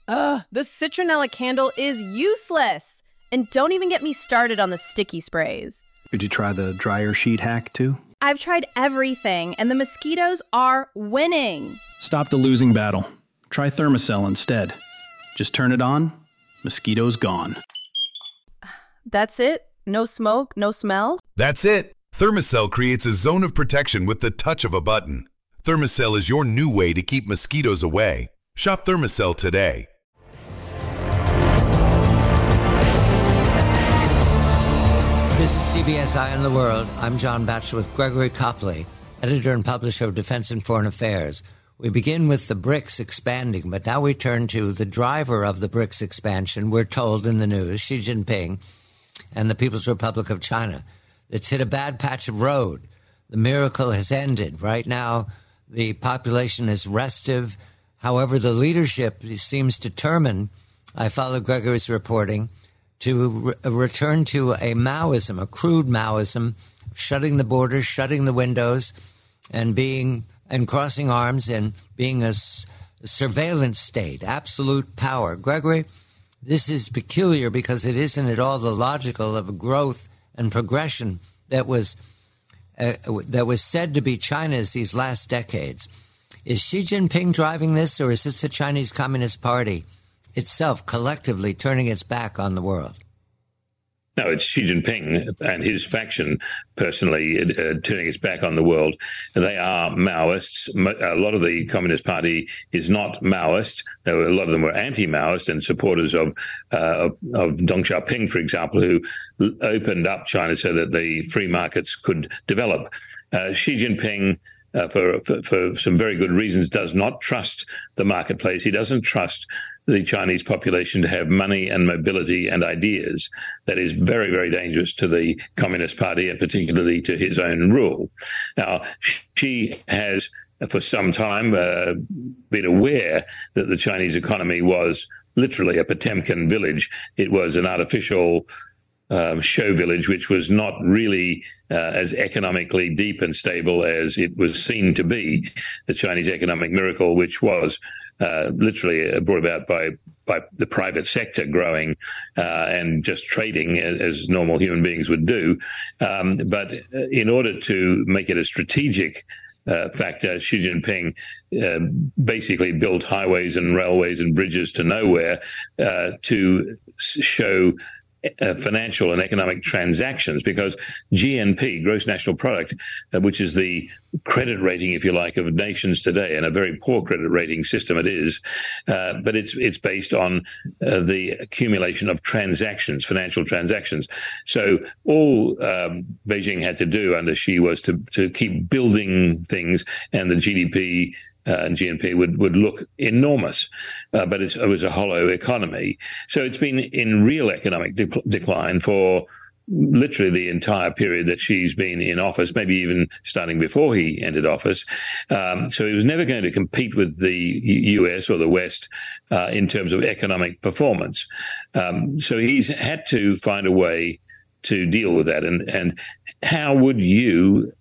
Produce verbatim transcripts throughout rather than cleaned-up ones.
Ugh, the citronella candle is useless. And don't even get me started on the sticky sprays. Did you try the dryer sheet hack too? I've tried everything, and the mosquitoes are winning. Stop the losing battle. Try Thermacell instead. Just turn it on, mosquitoes gone. That's it? No smoke, no smell? That's it. Thermacell creates a zone of protection with the touch of a button. Thermacell is your new way to keep mosquitoes away. Shop Thermacell today. This is C B S Eye on the World. I'm John Batchelor with Gregory Copley, editor and publisher of Defense and Foreign Affairs. We begin with the BRICS expanding, but now we turn to the driver of the BRICS expansion. We're told in the news, Xi Jinping and the People's Republic of China. It's hit a bad patch of road. The miracle has ended. Right now, the population is restive. However, the leadership seems determined, I follow Gregory's reporting, to re- return to a Maoism, a crude Maoism, shutting the borders, shutting the windows, and being and crossing arms and being a, s- a surveillance state, absolute power. Gregory, this is peculiar because it isn't at all the logical of a growth and progression that was uh, that was said to be China's these last decades. Is Xi Jinping driving this, or is this the Chinese Communist Party itself collectively turning its back on the world? No, it's Xi Jinping and his faction personally uh, turning its back on the world. They are Maoists. A lot of the Communist Party is not Maoist. A lot of them were anti-Maoist and supporters of, uh, of, of Deng Xiaoping, for example, who opened up China so that the free markets could develop. Uh, Xi Jinping, Uh, for, for for some very good reasons, does not trust the marketplace. He doesn't trust the Chinese population to have money and mobility and ideas. That is very, very dangerous to the Communist Party and particularly to his own rule. Now, Xi has for some time uh, been aware that the Chinese economy was literally a Potemkin village. It was an artificial Um, show village, which was not really uh, as economically deep and stable as it was seen to be. The Chinese economic miracle, which was uh, literally brought about by by the private sector growing uh, and just trading as, as normal human beings would do. Um, but in order to make it a strategic Uh, factor, Xi Jinping uh, basically built highways and railways and bridges to nowhere uh, to show Uh, financial and economic transactions, because G N P, gross national product, uh, which is the credit rating, if you like, of nations today, and a very poor credit rating system it is, uh, but it's it's based on uh, the accumulation of transactions, financial transactions. So all um, Beijing had to do under Xi was to, to keep building things, and the G D P Uh, and G N P would, would look enormous, uh, but it's, it was a hollow economy. So it's been in real economic de- decline for literally the entire period that she's been in office, maybe even starting before he entered office. Um, so he was never going to compete with the U S or the West uh, in terms of economic performance. Um, so he's had to find a way to deal with that. And, and how would you,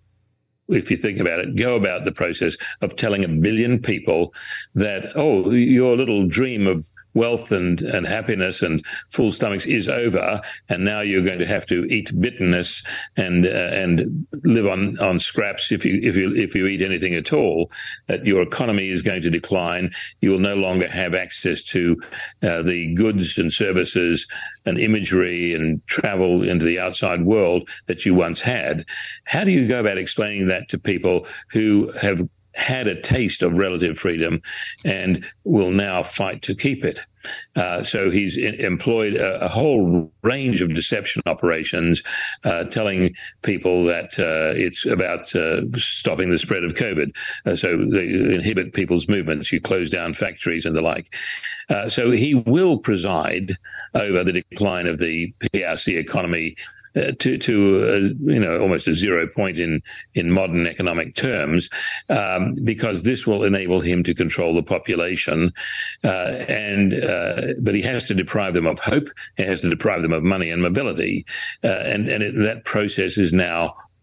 if you think about it, go about the process of telling a billion people that, oh, your little dream of wealth and, and happiness and full stomachs is over, and now you're going to have to eat bitterness and uh, and live on, on scraps if you if you if you eat anything at all. That your economy is going to decline. You will no longer have access to uh, the goods and services and imagery and travel into the outside world that you once had. How do you go about explaining that to people who have had a taste of relative freedom and will now fight to keep it? Uh, so he's in, employed a, a whole range of deception operations, uh, telling people that uh, it's about uh, stopping the spread of COVID. Uh, so they inhibit people's movements. You close down factories and the like. Uh, so he will preside over the decline of the P R C economy Uh, to, to uh, you know, almost a zero point in, in modern economic terms, um, because this will enable him to control the population. Uh, and uh, but he has to deprive them of hope. He has to deprive them of money and mobility. Uh, and and it, that process is now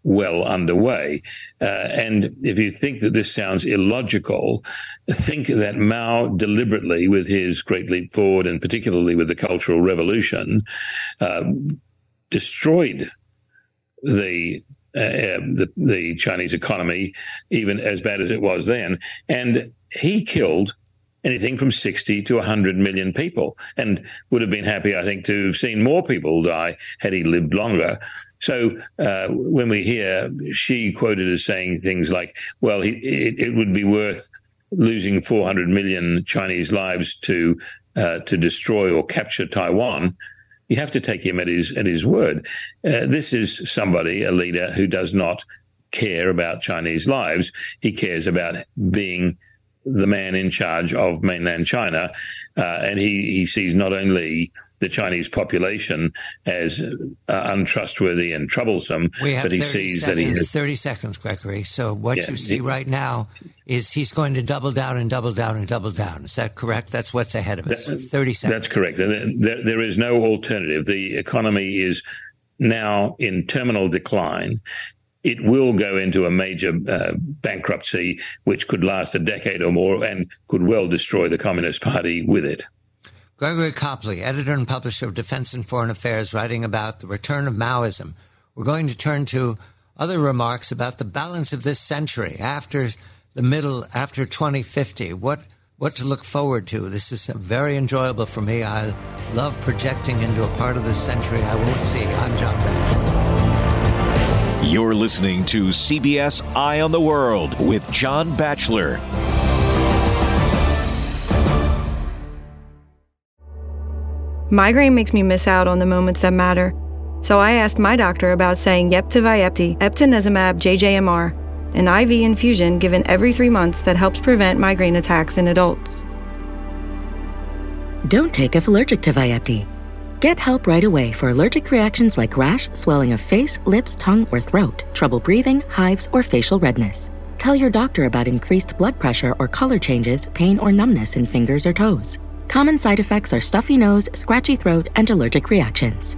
well underway. Uh, and if you think that this sounds illogical, think that Mao deliberately, with his Great Leap Forward and particularly with the Cultural Revolution, uh, destroyed the, uh, the the Chinese economy, even as bad as it was then. And he killed anything from sixty to one hundred million people, and would have been happy, I think, to have seen more people die had he lived longer. So uh, when we hear Xi quoted as saying things like, well, he, it, it would be worth losing four hundred million Chinese lives to uh, to destroy or capture Taiwan, you have to take him at his at his word. Uh, this is somebody, a leader, who does not care about Chinese lives. He cares about being the man in charge of mainland China, uh, and he, he sees not only the Chinese population as uh, untrustworthy and troublesome, we have but he thirty sees seconds, that he has... thirty seconds, Gregory. So what Yeah, you see he- right now is he's going to double down and double down and double down. Is that correct? That's what's ahead of us. That- thirty seconds. That's correct. There, there, there is no alternative. The economy is now in terminal decline. It will go into a major uh, bankruptcy, which could last a decade or more and could well destroy the Communist Party with it. Gregory Copley, editor and publisher of Defense and Foreign Affairs, writing about the return of Maoism. We're going to turn to other remarks about the balance of this century after the middle, after twenty fifty. What what to look forward to. This is very enjoyable for me. I love projecting into a part of this century I won't see. I'm John Batchelor. You're listening to C B S Eye on the World with John Batchelor. Migraine makes me miss out on the moments that matter. So I asked my doctor about saying yep to Vyepti, eptinezumab J J M R, an I V infusion given every three months that helps prevent migraine attacks in adults. Don't take if allergic to Vyepti. Get help right away for allergic reactions like rash, swelling of face, lips, tongue, or throat, trouble breathing, hives, or facial redness. Tell your doctor about increased blood pressure or color changes, pain or numbness in fingers or toes. Common side effects are stuffy nose, scratchy throat, and allergic reactions.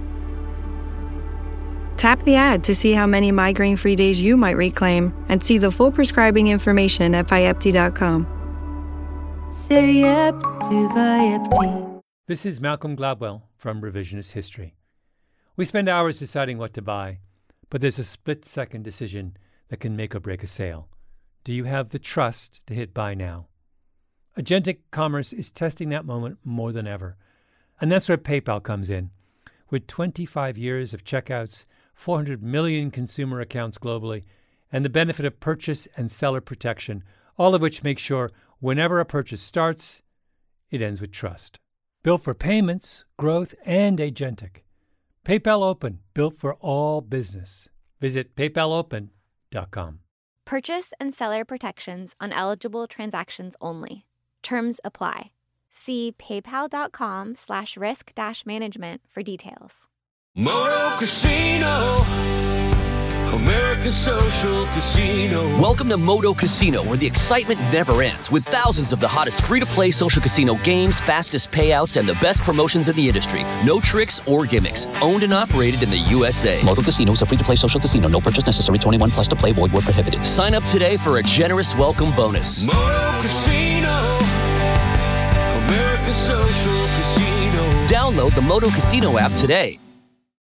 Tap the ad to see how many migraine-free days you might reclaim and see the full prescribing information at Vyepti dot com. Say yep to Vyepti. This is Malcolm Gladwell from Revisionist History. We spend hours deciding what to buy, but there's a split-second decision that can make or break a sale. Do you have the trust to hit buy now? Agentic Commerce is testing that moment more than ever. And that's where PayPal comes in. With twenty-five years of checkouts, four hundred million consumer accounts globally, and the benefit of purchase and seller protection, all of which make sure whenever a purchase starts, it ends with trust. Built for payments, growth, and agentic. PayPal Open, built for all business. Visit PayPal Open dot com. Purchase and seller protections on eligible transactions only. Terms apply. See paypal.com slash risk dash management for details. Moto Casino, America's social casino. Welcome to Moto Casino, where the excitement never ends, with thousands of the hottest free-to-play social casino games, fastest payouts, and the best promotions in the industry. No tricks or gimmicks. Owned and operated in the U S A. Moto Casino is a free-to-play social casino. No purchase necessary. twenty-one plus to play. Void where prohibited. Sign up today for a generous welcome bonus. Moto Casino, America's social casino. Download the Moto Casino app today.